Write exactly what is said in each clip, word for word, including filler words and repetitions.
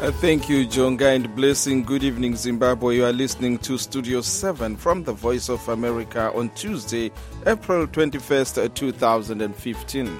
Uh, thank you, Jonga, and blessing. Good evening, Zimbabwe. You are listening to Studio seven from the Voice of America on Tuesday, April twenty-first, two thousand fifteen.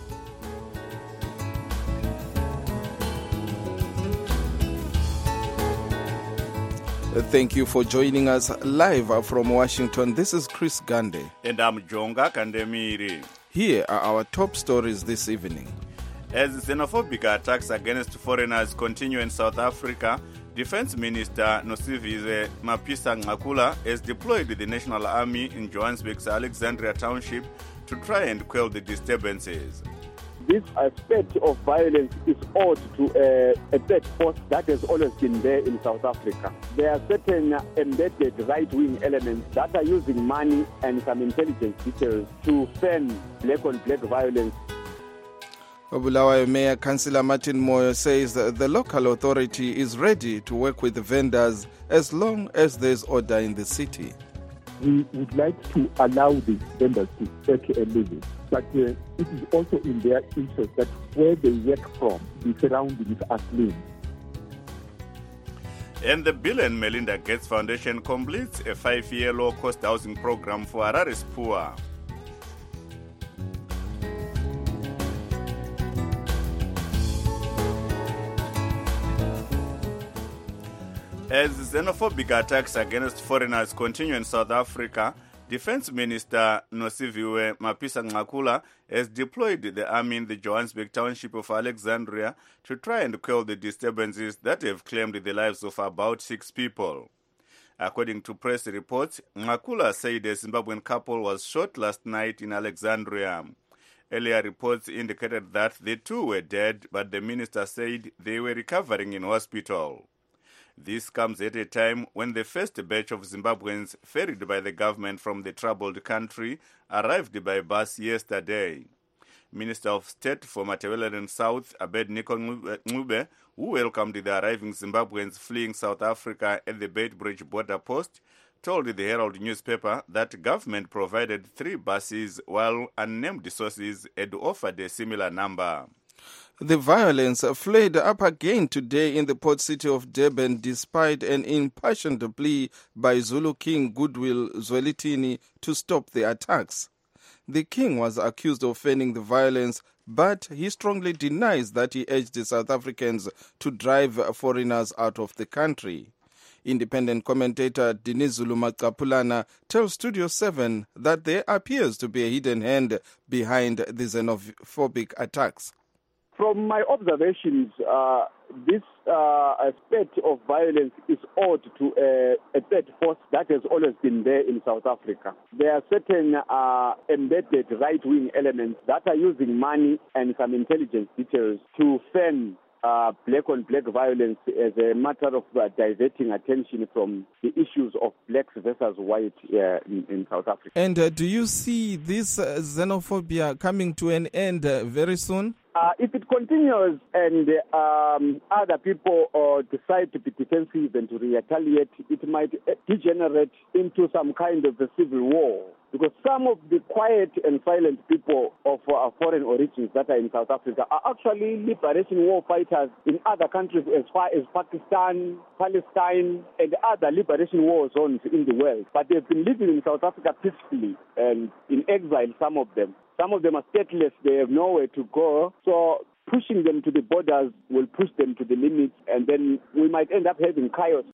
Thank you for joining us live from Washington. This is Chris Gande. And I'm Jonga Kandemiri. Here are our top stories this evening. As xenophobic attacks against foreigners continue in South Africa, Defense Minister Nosiviwe Mapisa-Nqakula has deployed the National Army in Johannesburg's Alexandria Township to try and quell the disturbances. This aspect of violence is owed to uh, a third force that has always been there in South Africa. There are certain embedded right-wing elements that are using money and some intelligence details to fan black-on-black violence. Bulawayo Mayor Councillor Martin Moyo says that the local authority is ready to work with the vendors as long as there is order in the city. We would like to allow the vendors to take a living, but uh, it is also in their interest that where they work from, the surroundings are clean. And the Bill and Melinda Gates Foundation completes a five-year low-cost housing program for Harare's poor. As xenophobic attacks against foreigners continue in South Africa, Defense Minister Nosiviwe Mapisa-Nqakula has deployed the army in the Johannesburg township of Alexandria to try and quell the disturbances that have claimed the lives of about six people. According to press reports, Nqakula said a Zimbabwean couple was shot last night in Alexandria. Earlier reports indicated that the two were dead, but the minister said they were recovering in hospital. This comes at a time when the first batch of Zimbabweans ferried by the government from the troubled country arrived by bus yesterday. Minister of State for Matabeleland South, Abednego Ncube, who welcomed the arriving Zimbabweans fleeing South Africa at the Beitbridge border post, told the Herald newspaper that government provided three buses while unnamed sources had offered a similar number. The violence flared up again today in the port city of Durban despite an impassioned plea by Zulu King Goodwill Zwelithini to stop the attacks. The king was accused of fanning the violence, but he strongly denies that he urged the South Africans to drive foreigners out of the country. Independent commentator Dinizulu Maqapulana tells Studio seven that there appears to be a hidden hand behind the xenophobic attacks. From my observations, uh, this uh, aspect of violence is owed to a, a third force that has always been there in South Africa. There are certain uh, embedded right-wing elements that are using money and some intelligence details to fan uh, black-on-black violence as a matter of uh, diverting attention from the issues of blacks versus white uh, in, in South Africa. And uh, do you see this uh, xenophobia coming to an end uh, very soon? Uh, if it continues and um, other people uh, decide to be defensive and to retaliate, it might degenerate into some kind of a civil war. Because some of the quiet and silent people of uh, foreign origins that are in South Africa are actually liberation war fighters in other countries as far as Pakistan, Palestine, and other liberation war zones in the world. But they've been living in South Africa peacefully and in exile, some of them. Some of them are stateless, they have nowhere to go. So pushing them to the borders will push them to the limits, and then we might end up having chaos.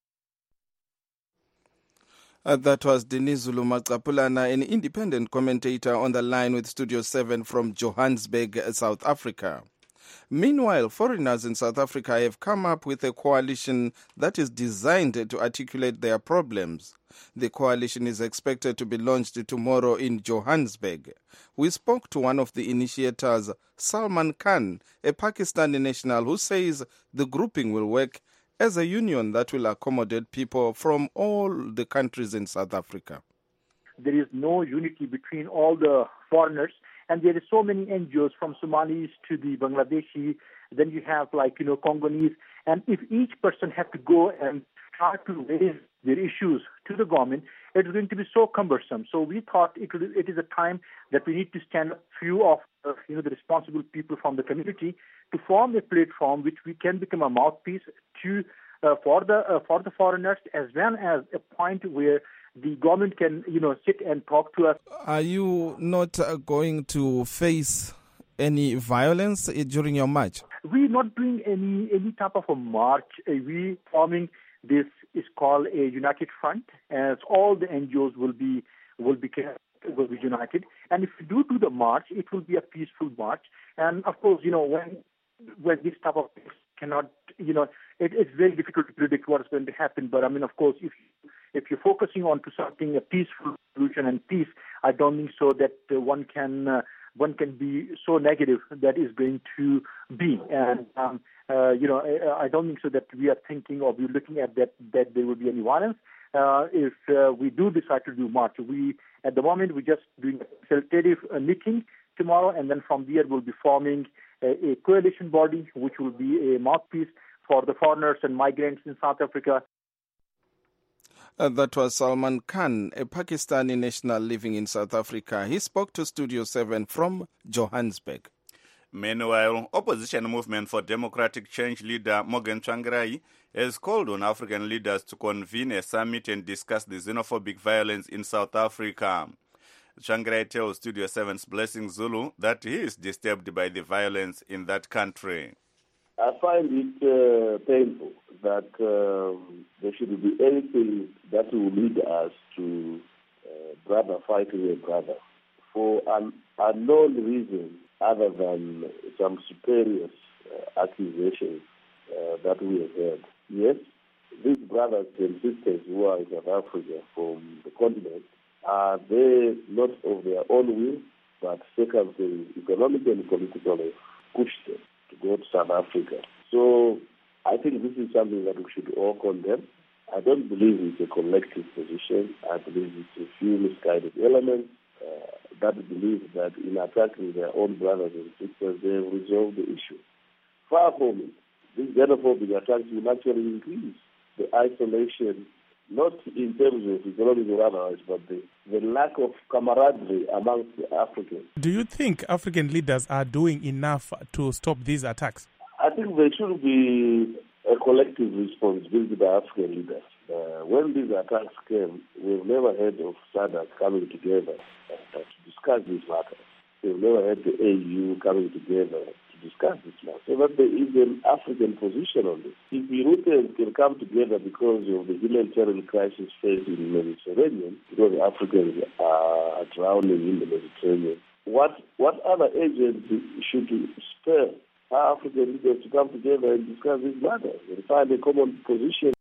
Uh, that was Dinizulu Maqapulana, an independent commentator on the line with Studio seven from Johannesburg, South Africa. Meanwhile, foreigners in South Africa have come up with a coalition that is designed to articulate their problems. The coalition is expected to be launched tomorrow in Johannesburg. We spoke to one of the initiators, Salman Khan, a Pakistani national who says the grouping will work as a union that will accommodate people from all the countries in South Africa. There is no unity between all the foreigners, and there are so many N G Os from Somalis to the Bangladeshi, then you have like, you know, Congolese, and if each person has to go and try to raise their issues to the government, it's going to be so cumbersome. So we thought it, would, it is a time that we need to stand up few of uh, you know the responsible people from the community to form a platform which we can become a mouthpiece to uh, for the uh, for the foreigners, as well as a point where the government can you know sit and talk to us. Are you not uh, going to face any violence uh, during your march? We're not doing any any type of a march. Uh, we forming this is called a united front, as all the N G Os will be will be will be united. And if we do do the march, it will be a peaceful march. And of course, you know when when this type of things cannot, you know, it, it's very difficult to predict what is going to happen. But I mean, of course, if if you're focusing on to something a peaceful solution and peace, I don't think so that uh, one can. Uh, one can be so negative that is going to be. And, um, uh, you know, I, I don't think so that we are thinking or we're looking at that, that there will be any violence. Uh, if uh, we do decide to do march, we, at the moment, we're just doing a consultative uh, meeting tomorrow, and then from there we'll be forming a, a coalition body, which will be a mouthpiece for the foreigners and migrants in South Africa. Uh, that was Salman Khan, a Pakistani national living in South Africa. He spoke to Studio seven from Johannesburg. Meanwhile, opposition movement for democratic change leader Morgan Tsvangirai has called on African leaders to convene a summit and discuss the xenophobic violence in South Africa. Tsvangirai tells Studio seven's Blessing Zulu that he is disturbed by the violence in that country. I find it uh, painful that um, there should be anything that will lead us to uh, brother fighting a brother for an unknown reason other than some spurious uh, accusations uh, that we have heard. Yes, these brothers and sisters who are in South Africa from the continent, are they not of their own will, but circumstances, economic and political, have pushed them to go to South Africa. So I think this is something that we should all condemn. I don't believe it's a collective position. I believe it's a few misguided elements uh, that believe that in attacking their own brothers and sisters, they have resolved the issue. Far from it. These xenophobic attacks will actually increase the isolation, not in terms of economic or otherwise, but the, the lack of camaraderie amongst the Africans. Do you think African leaders are doing enough to stop these attacks? I think there should be a collective responsibility by African leaders. Uh, when these attacks came, we've never heard of SADC coming together uh, to discuss these matters. We've never heard the A U coming together to discuss this matter. So that there is an African position on this. If Europeans can come together because of the humanitarian crisis faced in the Mediterranean, because Africans are drowning in the Mediterranean, what what other agency should spur our African leaders to come together and discuss these matters and find a common position?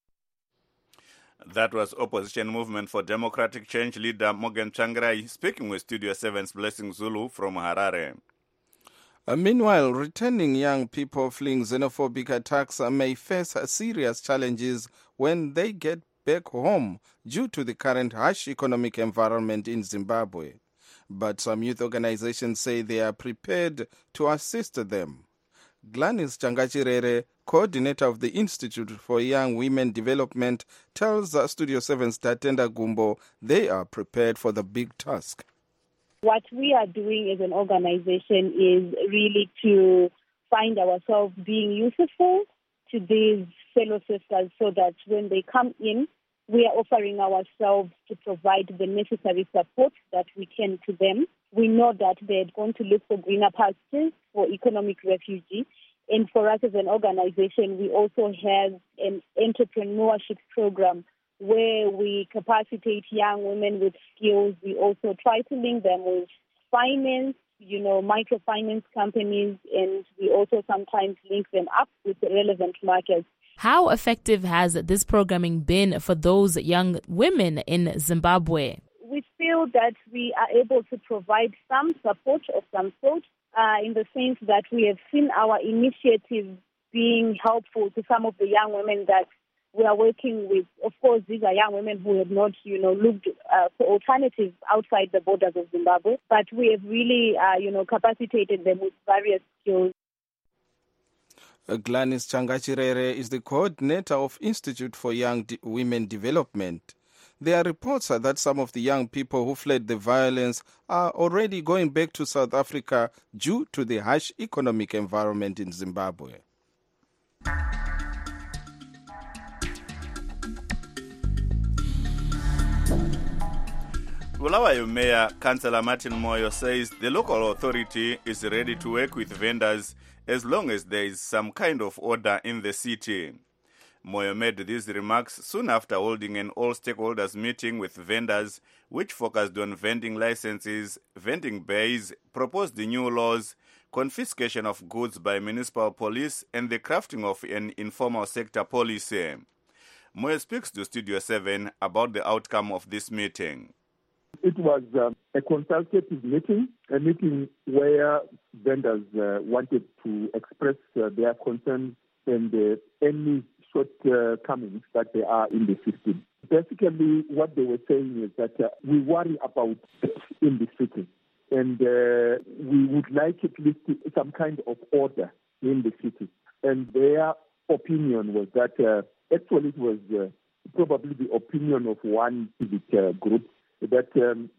That was Opposition Movement for Democratic Change leader Morgan Tsvangirai speaking with Studio seven's Blessing Zulu from Harare. Uh, meanwhile, returning young people fleeing xenophobic attacks uh, may face uh, serious challenges when they get back home due to the current harsh economic environment in Zimbabwe. But some youth organizations say they are prepared to assist them. Gladys Changachirere, coordinator of the Institute for Young Women Development, tells uh, Studio seven's Tatenda Gumbo they are prepared for the big task. What we are doing as an organization is really to find ourselves being useful to these fellow sisters so that when they come in, we are offering ourselves to provide the necessary support that we can to them. We know that they're going to look for greener pastures for economic refugees. And for us as an organization, we also have an entrepreneurship program where we capacitate young women with skills. We also try to link them with finance, you know, microfinance companies, and we also sometimes link them up with the relevant markets. How effective has this programming been for those young women in Zimbabwe? We feel that we are able to provide some support of some sort uh, in the sense that we have seen our initiatives being helpful to some of the young women that we are working with. Of course, these are young women who have not, you know, looked uh, for alternatives outside the borders of Zimbabwe, but we have really, uh, you know, capacitated them with various skills. Gladys Changachirere is the coordinator of Institute for Young De- Women Development. There are reports that some of the young people who fled the violence are already going back to South Africa due to the harsh economic environment in Zimbabwe. Bulawayo Mayor Councillor Martin Moyo says the local authority is ready to work with vendors as long as there is some kind of order in the city. Moyo made these remarks soon after holding an all-stakeholders meeting with vendors which focused on vending licenses, vending bays, proposed new laws, confiscation of goods by municipal police, and the crafting of an informal sector policy. Moyo speaks to Studio seven about the outcome of this meeting. It was uh, a consultative meeting, a meeting where vendors uh, wanted to express uh, their concerns and uh, any shortcomings uh, that there are in the system. Basically, what they were saying is that uh, we worry about it in the city, and uh, we would like at least some kind of order in the city. And their opinion was that uh, actually it was uh, probably the opinion of one civic uh, group that um,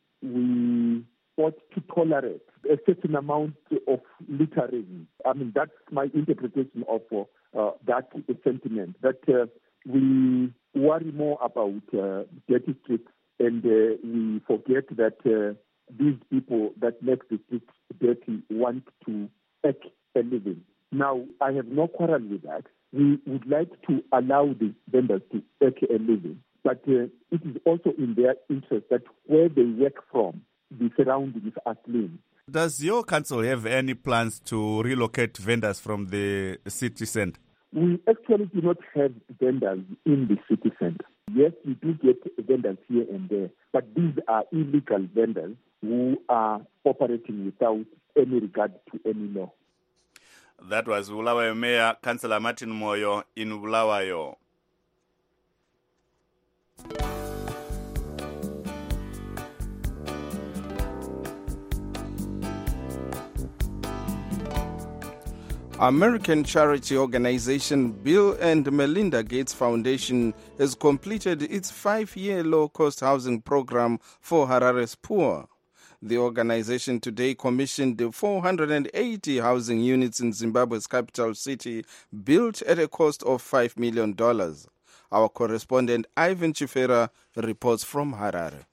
we ought to tolerate a certain amount of littering. I mean, that's my interpretation of uh, that sentiment, that uh, we worry more about uh, dirty streets and uh, we forget that uh, these people that make the streets dirty want to make a living. Now, I have no quarrel with that. We would like to allow the vendors to make a living. But uh, it is also in their interest that where they work from, the surroundings are clean. Does your council have any plans to relocate vendors from the city centre? We actually do not have vendors in the city centre. Yes, we do get vendors here and there, but these are illegal vendors who are operating without any regard to any law. That was Bulawayo Mayor Councillor Martin Moyo in Bulawayo. American charity organization Bill and Melinda Gates Foundation has completed its five-year low-cost housing program for Harare's poor. The organization today commissioned four hundred eighty housing units in Zimbabwe's capital city, built at a cost of five million dollars. Our correspondent Ivan Chifera reports from Harare.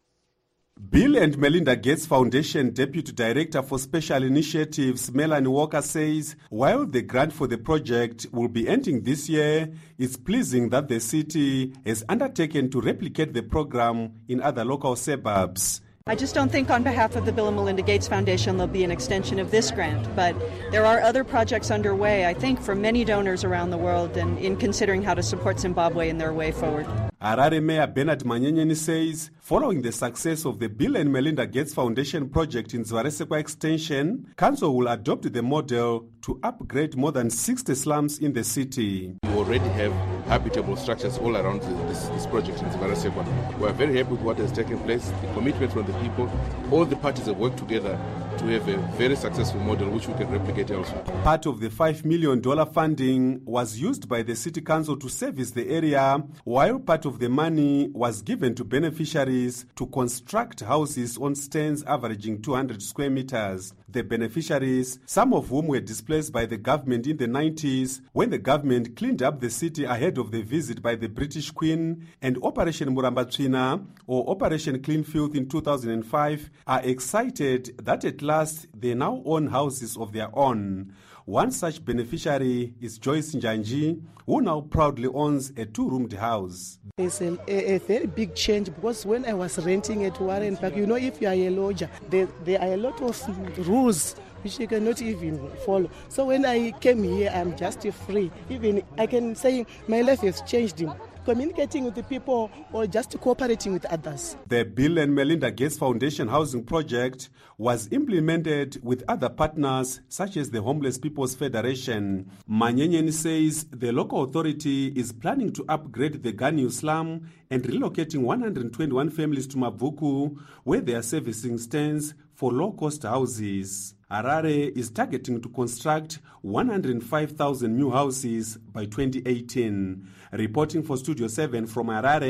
Bill and Melinda Gates Foundation Deputy Director for Special Initiatives Melanie Walker says while the grant for the project will be ending this year, it's pleasing that the city has undertaken to replicate the program in other local suburbs. I just don't think on behalf of the Bill and Melinda Gates Foundation there'll be an extension of this grant, but there are other projects underway, I think, for many donors around the world and in considering how to support Zimbabwe in their way forward. Harare Mayor Bernard Manyenyeni says, following the success of the Bill and Melinda Gates Foundation project in Zwaresekwa Extension, Council will adopt the model to upgrade more than sixty slums in the city. We already have habitable structures all around this, this project in Zwaresekwa. We are very happy with what has taken place, the commitment from the people. All the parties have worked together to have a very successful model which we can replicate elsewhere. Part of the five million dollars funding was used by the City Council to service the area, while part of the money was given to beneficiaries to construct houses on stands averaging two hundred square meters. The beneficiaries, some of whom were displaced by the government in the nineties, when the government cleaned up the city ahead of the visit by the British Queen, and Operation Murambatsvina or Operation Clean Filth in two thousand five, are excited that at last they now own houses of their own. One such beneficiary is Joyce Njanji, who now proudly owns a two-roomed house. It's a, a, a very big change because when I was renting at Warren Park, you know, if you are a lodger, there, there are a lot of rules which you cannot even follow. So when I came here, I'm just free. Even I can say my life has changed. Communicating with the people or just cooperating with others. The Bill and Melinda Gates Foundation housing project was implemented with other partners such as the Homeless People's Federation. Manyenyeni says the local authority is planning to upgrade the Ganyu slum and relocating one hundred twenty-one families to Mavuku, where they are servicing stands for low-cost houses. Harare is targeting to construct one hundred five thousand new houses by twenty eighteen. Reporting for Studio seven from Harare,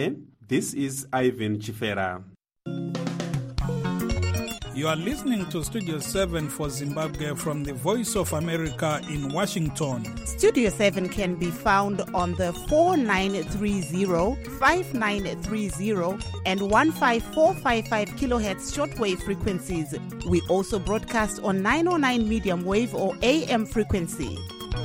This is Ivan Chifera. You are listening to Studio seven for Zimbabwe from the Voice of America in Washington. Studio seven can be found on the four nine three zero, five nine three zero and one five four five five kilohertz shortwave frequencies. We also broadcast on nine oh nine medium wave or A M frequency.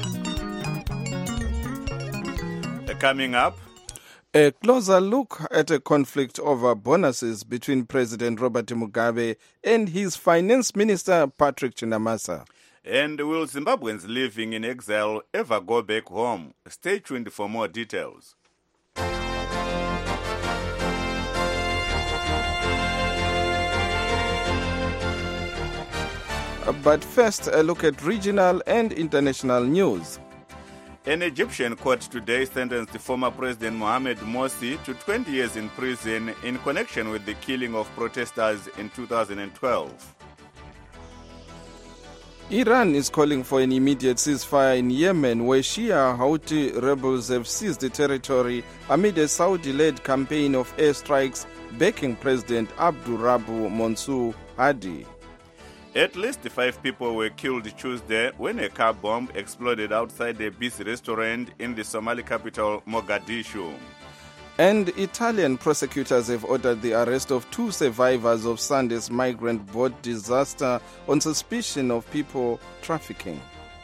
Coming up, a closer look at a conflict over bonuses between President Robert Mugabe and his finance minister Patrick Chinamasa. And will Zimbabweans living in exile ever go back home? Stay tuned for more details. But first, a look at regional and international news. An Egyptian court today sentenced former President Mohamed Morsi to twenty years in prison in connection with the killing of protesters in two thousand twelve. Iran is calling for an immediate ceasefire in Yemen, where Shia Houthi rebels have seized the territory amid a Saudi-led campaign of airstrikes backing President Abdurabu Mansour Hadi. At least five people were killed Tuesday when a car bomb exploded outside a busy restaurant in the Somali capital, Mogadishu. And Italian prosecutors have ordered the arrest of two survivors of Sunday's migrant boat disaster on suspicion of people trafficking.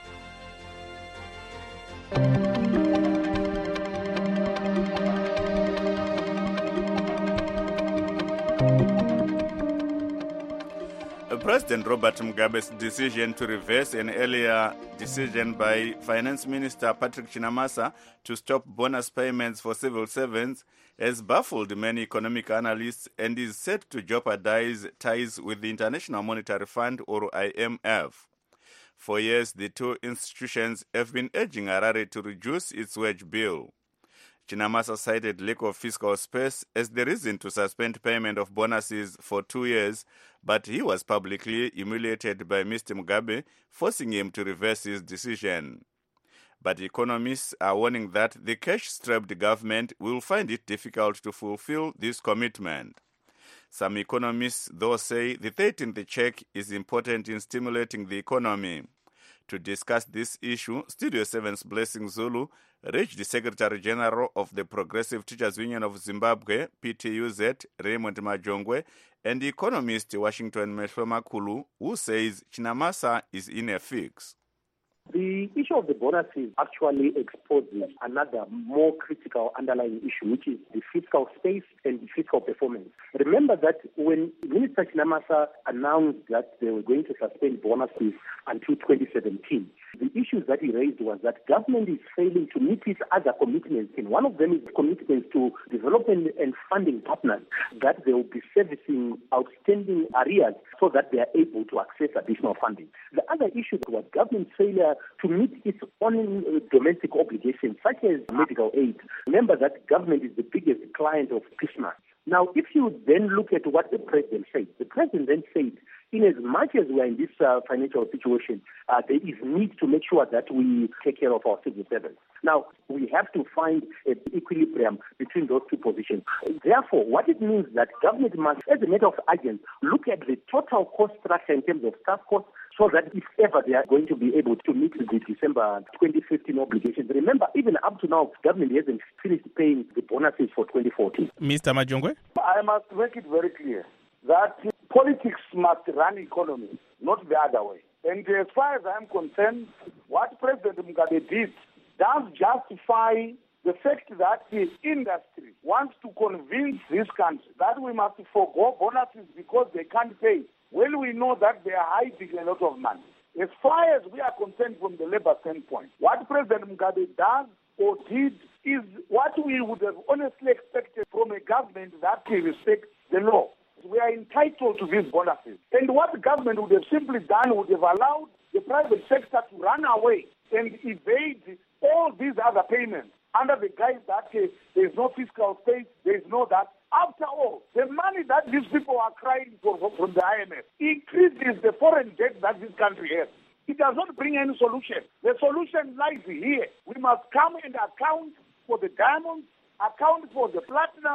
President Robert Mugabe's decision to reverse an earlier decision by Finance Minister Patrick Chinamasa to stop bonus payments for civil servants has baffled many economic analysts and is set to jeopardize ties with the International Monetary Fund, or I M F. For years, the two institutions have been urging Harare to reduce its wage bill. Chinamasa cited lack of fiscal space as the reason to suspend payment of bonuses for two years, but he was publicly humiliated by Mister Mugabe, forcing him to reverse his decision. But economists are warning that the cash-strapped government will find it difficult to fulfill this commitment. Some economists, though, say the thirteenth check is important in stimulating the economy. To discuss this issue, Studio seven's Blessing Zulu reached the Secretary General of the Progressive Teachers Union of Zimbabwe, P T U Z, Raymond Majongwe, and the economist Washington Mehlomakulu, who says Chinamasa is in a fix. The issue of the bonuses actually exposes another more critical underlying issue, which is the fiscal space and the fiscal performance. Remember that when Minister Chinamasa announced that they were going to suspend bonuses until twenty seventeen, the issues that he raised was that government is failing to meet its other commitments, and one of them is commitments to development and funding partners that they will be servicing outstanding arrears so that they are able to access additional funding. The other issue was government's failure to meet its own domestic obligations, such as medical aid. Remember that government is the biggest client of PISMA. Now, if you then look at what the president said, the president then said, in as much as we are in this uh, financial situation, uh, there is need to make sure that we take care of our civil servants. Now, we have to find an equilibrium between those two positions. Therefore, what it means that government must, as a matter of urgency, look at the total cost structure in terms of staff costs, so that if ever they are going to be able to meet the December twenty fifteen obligations. Remember, even up to now, government hasn't finished paying the bonuses for twenty fourteen. Mister Majongwe? I must make it very clear that politics must run economy, not the other way. And as far as I'm concerned, what President Mugabe did does justify the fact that the industry wants to convince this country that we must forgo bonuses because they can't pay. Well, we know that they are hiding a lot of money. As far as we are concerned from the labor standpoint, what President Mugabe does or did is what we would have honestly expected from a government that respects the law. We are entitled to these bonuses. And what the government would have simply done would have allowed the private sector to run away and evade all these other payments under the guise that uh, there is no fiscal space, there is no that. After all, the money that these people are crying for from the I M F increases the foreign debt that this country has. It does not bring any solution. The solution lies here. We must come and account for the diamonds, account for the platinum,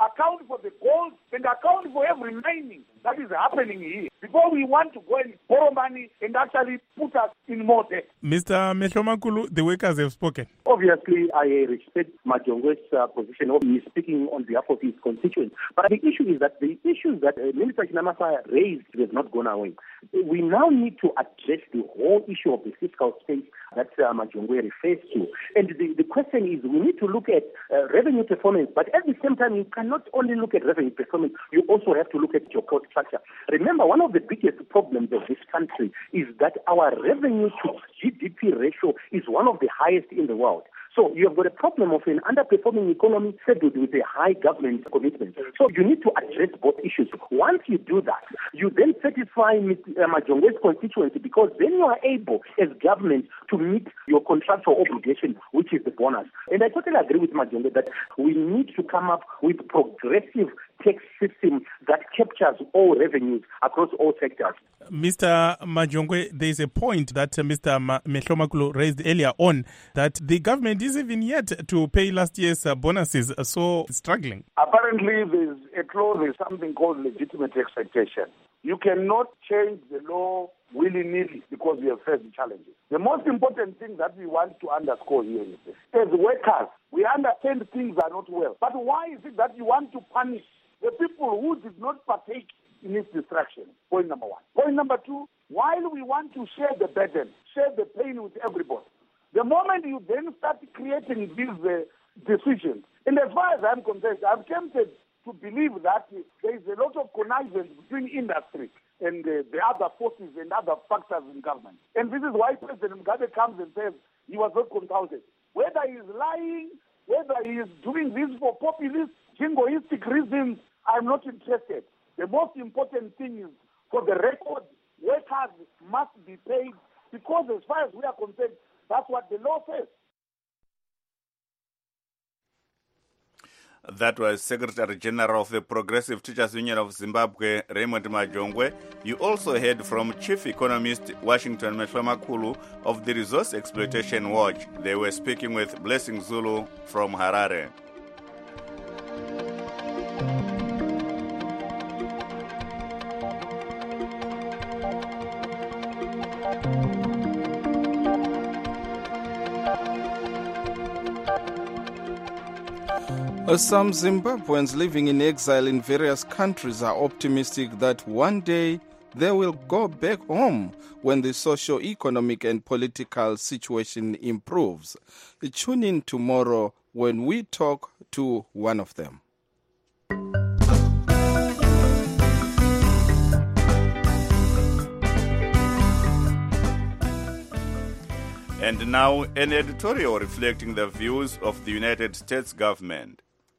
account for the gold, and account for every mining that is happening here before we want to go and borrow money and actually put us in more debt. Mister Mehlomakulu, the workers have spoken. Obviously, I respect Majongwe's uh, position. He is speaking on behalf of his constituents. But the issue is that the issues that uh, Minister Chinamasa raised have not gone away. We now need to address the whole issue of the fiscal space that uh, Majongwe refers to. And the, the question is, we need to look at uh, revenue performance, but at the same time, you cannot only look at revenue performance, you also have to look at your cost structure. Remember, one of the biggest problems of this country is that our revenue to G D P ratio is one of the highest in the world. So you have got a problem of an underperforming economy saddled with a high government commitment. So you need to address both issues. Once you do that, you then satisfy Majongwe's constituency, because then you are able, as government, to meet your contractual obligation, which is the bonus. And I totally agree with Majongwe that we need to come up with progressive tax system that captures all revenues across all sectors. Mister Majongwe, there is a point that uh, Mister Ma- Mehlomakulu raised earlier on, that the government is even yet to pay last year's uh, bonuses, uh, so struggling. Apparently, there's a clause, there's something called legitimate expectation. You cannot change the law willy-nilly because we have faced challenges. The most important thing that we want to underscore here is this. As workers, we understand things are not well. But why is it that you want to punish the people who did not partake in its destruction? Point number one. Point number two, while we want to share the burden, share the pain with everybody, the moment you then start creating these uh, decisions, and as far as I'm concerned, I'm tempted to believe that uh, there is a lot of connivance between industry and uh, the other forces and other factors in government. And this is why President Mugabe comes and says he was not consulted. Whether he is lying, whether he is doing this for populist, jingoistic reasons, I'm not interested. The most important thing is, for the record, workers must be paid, because as far as we are concerned, that's what the law says. That was Secretary General of the Progressive Teachers Union of Zimbabwe, Raymond Majongwe. You also heard from Chief Economist Washington Mehlomakulu of the Resource Exploitation Watch. They were speaking with Blessing Zulu from Harare. Some Zimbabweans living in exile in various countries are optimistic that one day they will go back home when the socio-economic and political situation improves. Tune in tomorrow when we talk to one of them. And now, an editorial reflecting the views of the United States government.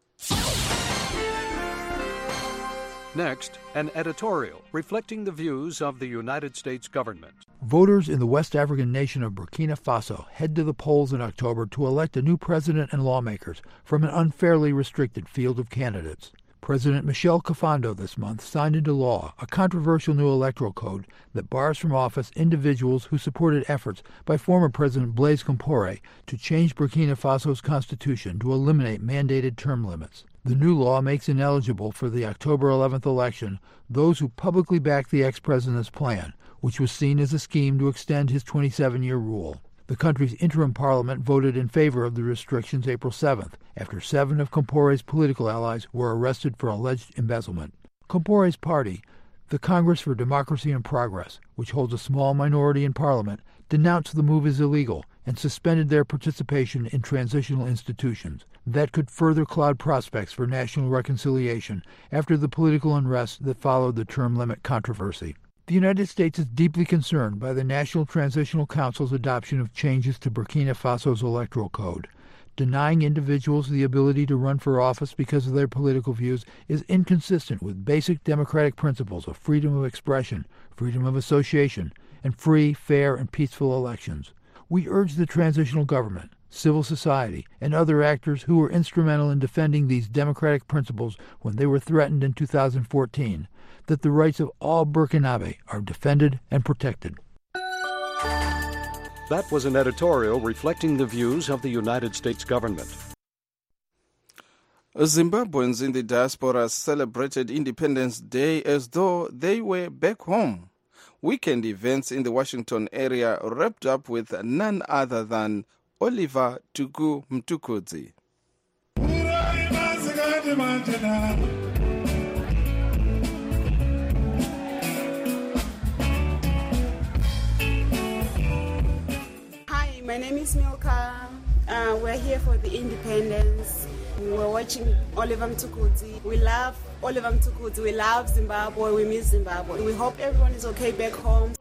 Next, an editorial reflecting the views of the United States government. Voters in the West African nation of Burkina Faso head to the polls in October to elect a new president and lawmakers from an unfairly restricted field of candidates. President Michel Kafando this month signed into law a controversial new electoral code that bars from office individuals who supported efforts by former President Blaise Compaoré to change Burkina Faso's constitution to eliminate mandated term limits. The new law makes ineligible for the October eleventh election those who publicly backed the ex-president's plan, which was seen as a scheme to extend his twenty-seven-year rule. The country's interim parliament voted in favor of the restrictions April seventh, after seven of Compaoré's political allies were arrested for alleged embezzlement. Compaoré's party, the Congress for Democracy and Progress, which holds a small minority in parliament, denounced the move as illegal and suspended their participation in transitional institutions. That could further cloud prospects for national reconciliation after the political unrest that followed the term limit controversy. The United States is deeply concerned by the National Transitional Council's adoption of changes to Burkina Faso's electoral code. Denying individuals the ability to run for office because of their political views is inconsistent with basic democratic principles of freedom of expression, freedom of association, and free, fair, and peaceful elections. We urge the transitional government, civil society, and other actors who were instrumental in defending these democratic principles when they were threatened in two thousand fourteen, that the rights of all Burkinabe are defended and protected. That was an editorial reflecting the views of the United States government. Zimbabweans in the diaspora celebrated Independence Day as though they were back home. Weekend events in the Washington area wrapped up with none other than Oliver Tugu Mtukudzi. Hi, my name is Milka. Uh, we're here for the independence. We're watching Oliver Mtukudzi. We love Oliver Mtukudzi. We love Zimbabwe. We miss Zimbabwe. We hope everyone is okay back home.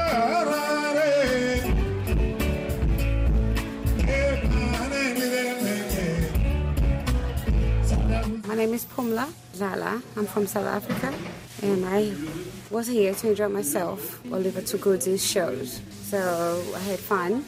My name is Pumla Zala. I'm from South Africa, and I was here to enjoy myself, Oliver Mtukudzi's shows. So I had fun.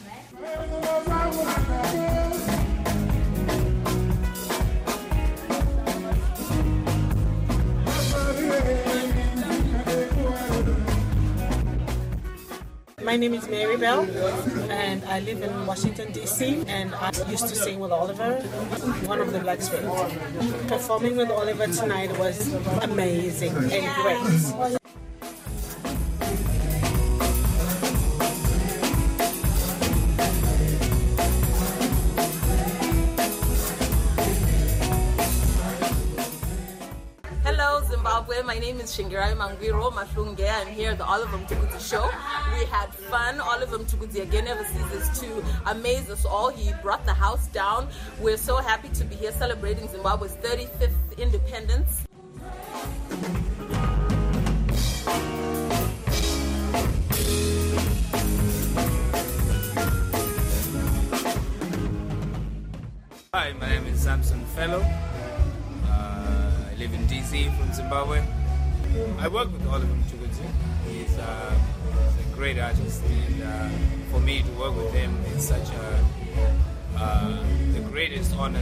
My name is Mary Bell, and I live in Washington, D C, and I used to sing with Oliver, one of the Black Spirits. Performing with Oliver tonight was amazing and great. Zimbabwe. My name is Shingirai Mangwiro Mahlunge. I'm here at the Oliver Mtukudzi show. We had fun. Oliver Mtukudzi again never ceases to amaze us all. He brought the house down. We're so happy to be here celebrating Zimbabwe's thirty-fifth independence. Hi, my name is Samson Fellow. I live in D C from Zimbabwe. I work with Oliver Mtukudzi. He's, uh, he's a great artist, and uh, for me to work with him is such a uh, the greatest honor.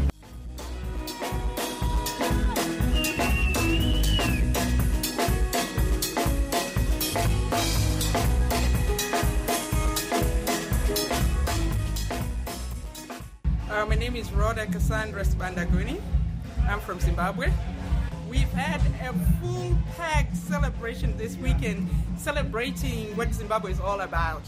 Uh, my name is Rhoda Cassandra Spandaguni. I'm from Zimbabwe. We've had a full-packed celebration this weekend, celebrating what Zimbabwe is all about.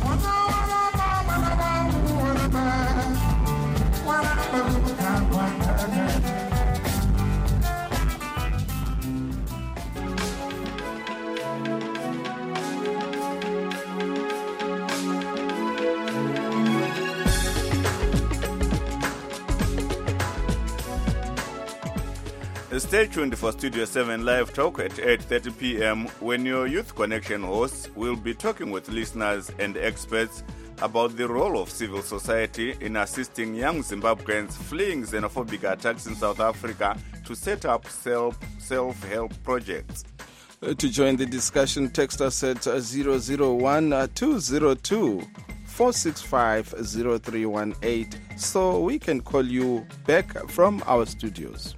Stay tuned for Studio seven Live Talk at eight thirty p.m. when your Youth Connection hosts will be talking with listeners and experts about the role of civil society in assisting young Zimbabweans fleeing xenophobic attacks in South Africa to set up self, self-help projects. Uh, to join the discussion, text us at zero zero one two zero two four six five zero three one eight so we can call you back from our studios.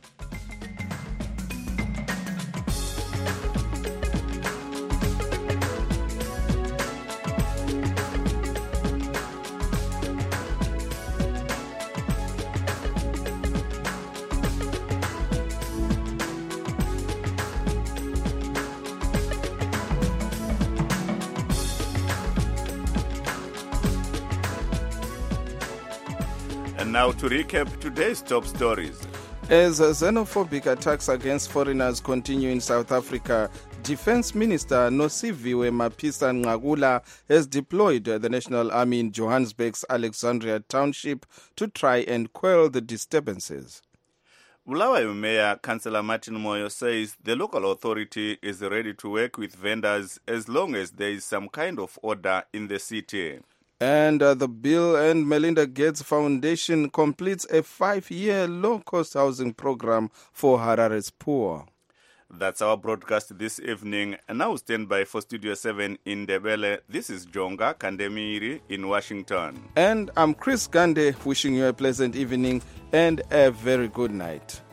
And now to recap today's top stories. As xenophobic attacks against foreigners continue in South Africa, Defense Minister Nosiviwe Mapisa-Nqakula has deployed the National Army in Johannesburg's Alexandria Township to try and quell the disturbances. Bulawayo Mayor Councillor Martin Moyo says the local authority is ready to work with vendors as long as there is some kind of order in the city. And uh, the Bill and Melinda Gates Foundation completes a five-year low-cost housing program for Harare's poor. That's our broadcast this evening. And now stand by for Studio seven in Ndebele. This is Jonga Kandemiri in Washington. And I'm Chris Gande, wishing you a pleasant evening and a very good night.